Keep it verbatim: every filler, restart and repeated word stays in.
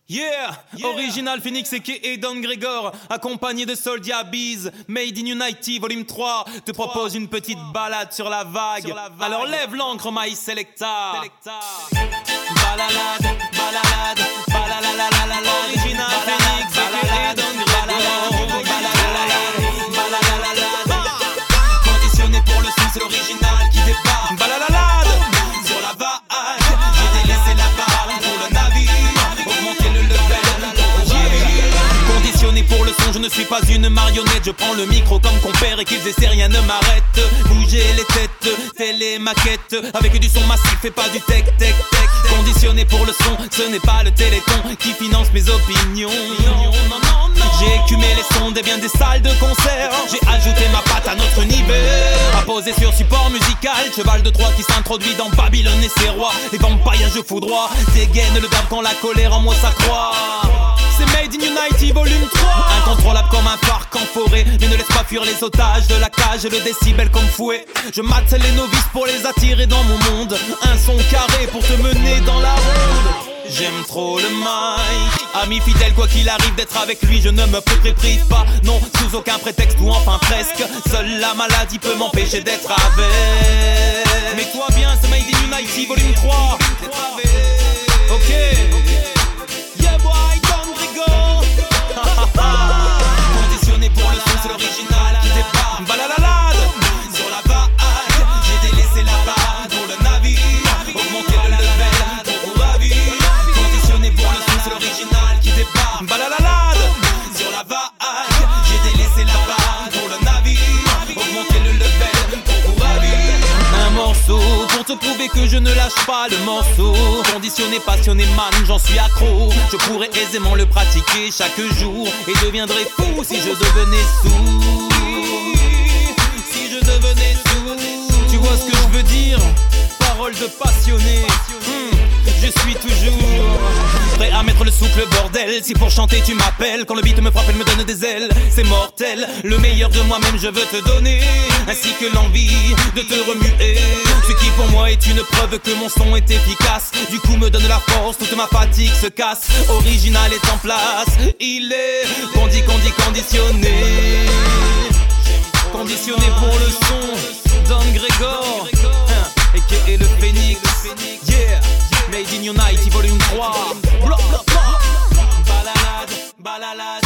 Yeah, yeah. Original Phoenix et Don Gregor, accompagné de Soldier Biz, Made in Unity Volume trois, te propose une petite balade sur la vague. Sur la vague. Alors lève l'encre, My Selecta. Selecta. Balalade, balalade, balalala, original Phoenix et Don Gregor, balalala, balalala. Conditionné pour le son, c'est l'original qui débarque. Balalala, sur la vague, j'ai délaissé la barre pour le navire. Conditionné pour le son, je ne suis pas une marionnette. Je prends le micro comme compère et qu'ils essaient, rien ne m'arrête. Bouger les têtes, télé maquette, avec du son massif et pas du tech tech tech. Conditionné pour le son, ce n'est pas le téléthon qui finance mes opinions. J'ai écumé les sons des bien des salles de concert. J'ai ajouté ma patte à notre univers. Apposé sur support musical, cheval de Troie qui s'introduit dans Babylone et ses rois. Les vampires je foudroie, dégaine le verbe quand la colère en moi s'accroît. C'est Made in Unity Volume trois. Incontrôlable comme un parc en forêt, mais ne laisse pas fuir les otages de la cage, le décibel comme fouet. Je mate les novices pour les attirer dans mon monde. Un son carré pour te mener dans la ronde. J'aime trop le mic. Ami fidèle, quoi qu'il arrive, d'être avec lui, je ne me prive pas. Non, sous aucun prétexte ou enfin presque. Seule la maladie peut m'empêcher d'être avec. Mais toi bien, c'est Made in Unity Volume trois. Ok. Yeah boy, Don Gregor. Conditionné pour le son, c'est l'original qui débarque. Balalalade, sur la vague, j'ai délaissé la barre pour le navire. Augmenter le level pour vous ravir. Conditionné pour le son, c'est l'original qui débarque. Balalalade, sur la vague, j'ai délaissé la barre pour le navire. Augmenter le level pour vous ravir. Un morceau pour te prouver que je ne lâche pas le morceau. Conditionné, passionné, man, j'en suis accro. Je pourrais aisément le pratiquer chaque jour et deviendrais fou si je devenais sourd. Si je devenais sourd. Tu vois ce que je veux dire? Parole de passionné. Hmm, je suis toujours prêt à mettre le souffle le bordel. Si pour chanter tu m'appelles, quand le beat me frappe elle me donne des ailes. C'est mortel, le meilleur de moi-même je veux te donner, ainsi que l'envie de te remuer. Ce qui pour moi est une preuve que mon son est efficace. Du coup me donne la force, toute ma fatigue se casse. Original est en place, il est condi condi conditionné. Conditionné pour le son, Don Gregor hein, et le Phoenix. Yeah, Made in Unity Volume trois. Blah, blah, blah. Balalade, balalade.